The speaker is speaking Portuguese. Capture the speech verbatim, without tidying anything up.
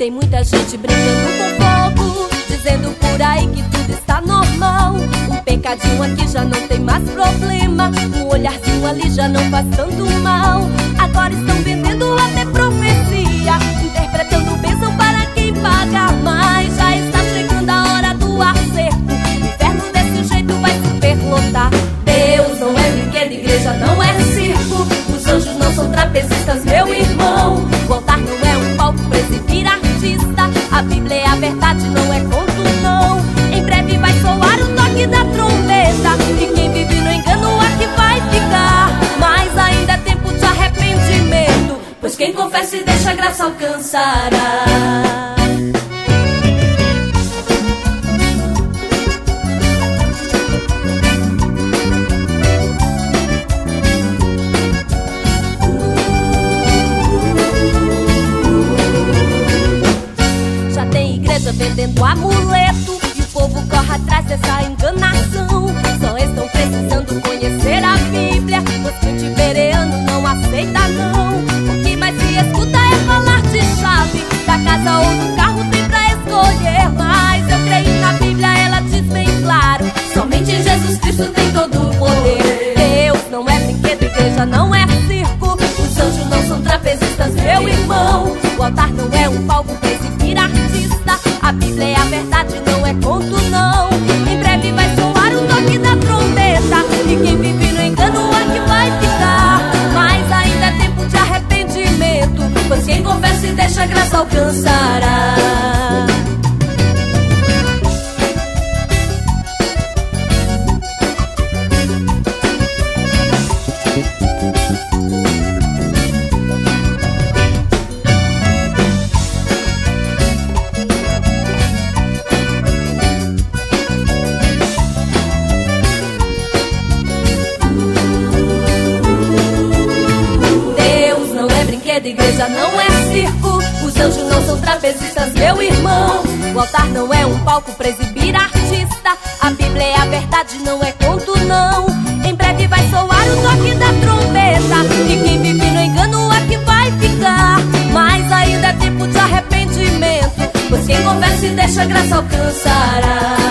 Tem muita gente brincando com fogo, dizendo por aí que tudo está normal. Um pecadinho aqui já não tem mais problema, um olharzinho ali já não faz tanto mal. Agora estão vendendo até profecia, interpretando bênção para quem paga mais. Já está chegando a hora do acerto, o inferno desse jeito vai superlotar. Deus não é brinquedo, igreja não é circo, os anjos não são trapezistas, meu irmão. O altar não é um palco pra exibir artista, a Bíblia é a verdade, não é conto não. Em breve vai soar o toque da trombeta, e quem vive no engano aqui vai ficar. Mas ainda é tempo de arrependimento, pois quem confessa e deixa a graça alcançará. Vendendo amuleto e o povo corre atrás dessa enganação. Só estão precisando conhecer a Bíblia, pois crente bereano não aceita não. O que mais se escuta é falar de chave, da casa ou do carro tem pra escolher. Mas eu creio na Bíblia, ela diz bem claro, somente em Jesus Cristo tem todo o poder. Deus não é brinquedo, igreja não é circo, os anjos não são trapezistas, meu irmão. O altar não é um palco pra exibir artista, a Bíblia é a verdade, não é conto não. Em breve vai soar o toque da trombeta, e quem vive no engano aqui vai ficar. Mas ainda é tempo de arrependimento, pois quem confessa e deixa a graça alcançará. Igreja não é circo, os anjos não são trapezistas, meu irmão. O altar não é um palco pra exibir artista, a Bíblia é a verdade, não é conto não. Em breve vai soar o toque da trombeta, e quem vive no engano aqui vai ficar. Mas ainda é tempo de arrependimento, pois quem confessa e deixa a graça alcançará.